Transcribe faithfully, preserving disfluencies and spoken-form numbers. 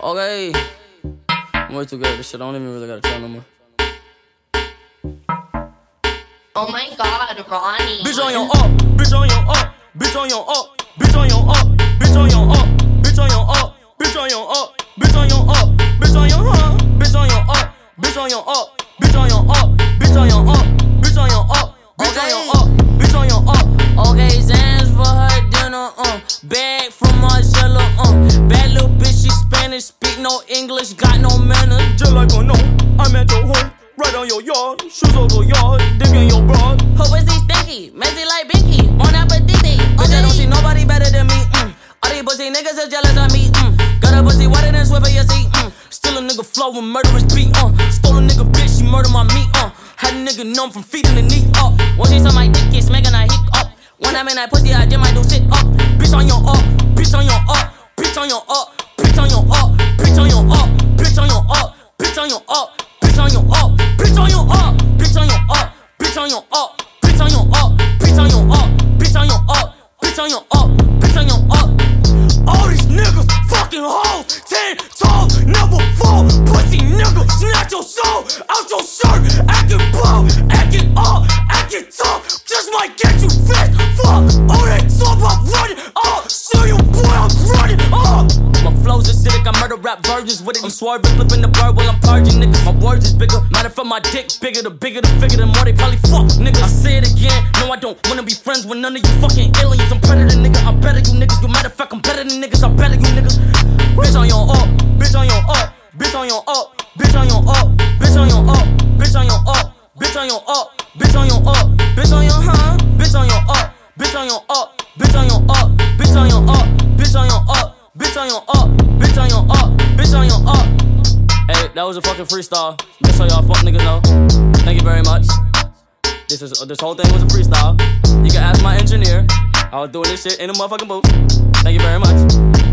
Okay. I'm way too good. This shit I don't even really gotta try no more. Oh my god, Ronnie. Bitch on your up, bitch on your up, bitch on your up, bitch on your up, bitch on your up, bitch on your up, bitch on your up, bitch on your up, bitch on your up, bitch on your up, bitch on your up, bitch on your up, bitch on your up, bitch on your up, bitch on your up, bitch on your up. Okay, Zans for her dinner, uh, bag from Marcella, uh, bad little bitch, she Spanish, speak no English, got no manners. Just like a no, I'm at your home. Right on your yard, shoes on your yard, dick in your bra. Her pussy stinky, messy like Binky, bon appetit. Bitch, I don't see nobody better than me, mm. All these pussy niggas are jealous of me, mm. Got a pussy wetter than Swiffer, you see, mm. Still a nigga flow with murderous beat, uh. Stole a nigga bitch, she murdered my meat, uh. Had a nigga numb from feeding the knee up. When she saw my dick, it's making her hick up. When I'm in that pussy, I did my do sit up. Bitch on your up, bitch on your up, bitch on your up, bitch on your up, bitch on your up, bitch on your up, bitch on your up. Bitch on your up, bitch on your up, bitch on your up, bitch on your up, bitch on your up, bitch on your up, bitch on your up, bitch on your up, bitch on your up. All these niggas fucking hoes, ten toes, never fall. Pussy nigga, snatch your soul out your shirt, acting bold, acting up, acting tough. Just might get you fast. Fuck all that talk about running up. Show you boy, I'm running up. My flow's acidic, I murder rap virgins with it. I'm swerving, flipping the bird while I'm purging niggas. My words is bigger, matter from my dick bigger. The bigger the figure, the more they probably fuck niggas. I say it again, no I don't wanna be friends with none of you fucking aliens. I'm predator nigga, I'm better you niggas. You matter of fact, I'm better than niggas, I'm better you niggas. Bitch on your up, bitch on your up, bitch on your up, bitch on your up, bitch on your up, bitch on your up, bitch on your up, bitch on your up, bitch on your huh, bitch on your up, bitch on your up, bitch on your up, bitch on your up, bitch on your up. Bitch on your up, bitch on your up, bitch on your up. Hey, that was a fucking freestyle. Just so y'all fuck niggas know. Thank you very much. This is this whole thing was a freestyle. You can ask my engineer. I was doing this shit in a motherfucking booth. Thank you very much.